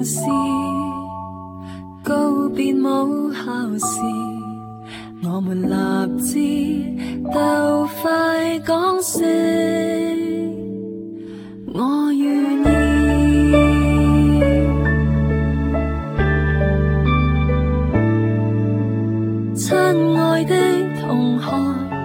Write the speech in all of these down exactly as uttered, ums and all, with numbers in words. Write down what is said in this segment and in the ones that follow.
事，告别母校时，我们立志斗快讲声我愿意。亲爱的同学，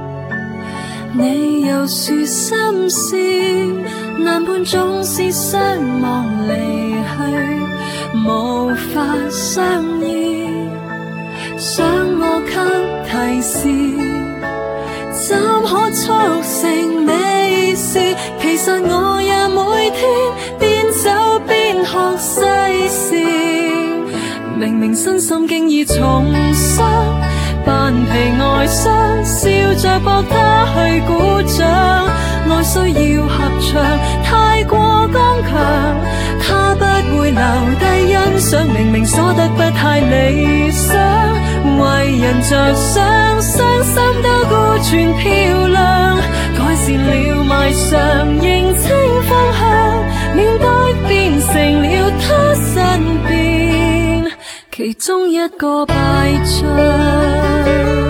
你又说心事，难伴总是相望离去，无法相依。想我给提示，怎可促成美事？其实我也每天边走边学世事，明明身心竟已重伤，扮皮外傷，笑着搏他去鼓掌。愛需要合唱，太過剛強，他不會留低欣賞。明明所得不太理想，為人着想，傷心都孤全漂亮。改善了賣相，認清方向，免得變成了他身邊其中一個敗將。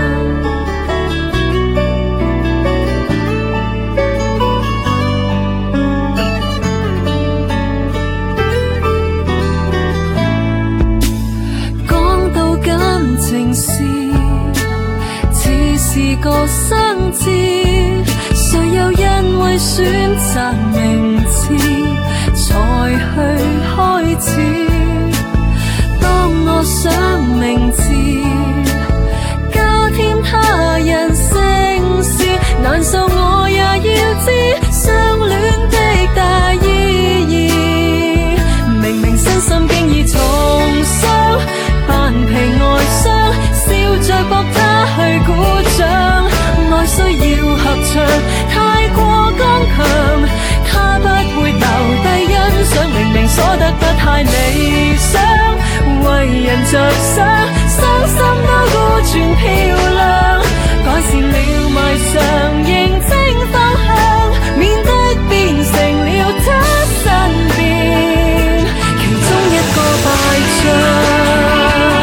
情事似是個生字，誰又因為選擇名字才去開始？當我想名字加添他人姓氏，難受我也要知相戀的大意義。明明身心經已重傷，扮皮外傷，笑着搏他去鼓掌。愛需要合唱，太過剛強，他不會留低欣賞。明明所得不太理想，為人着想，傷心都孤全漂亮。改善了賣相，認清方向，免得變成了他身邊其中一個敗將。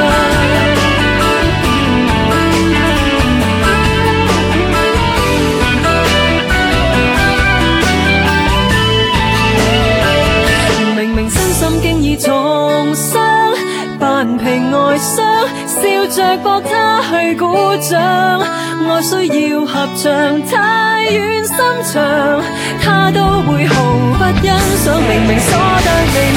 重傷，扮皮外傷，笑着搏他去鼓掌。愛需要合唱，太遠心長，他都會毫不欣賞。明明所得理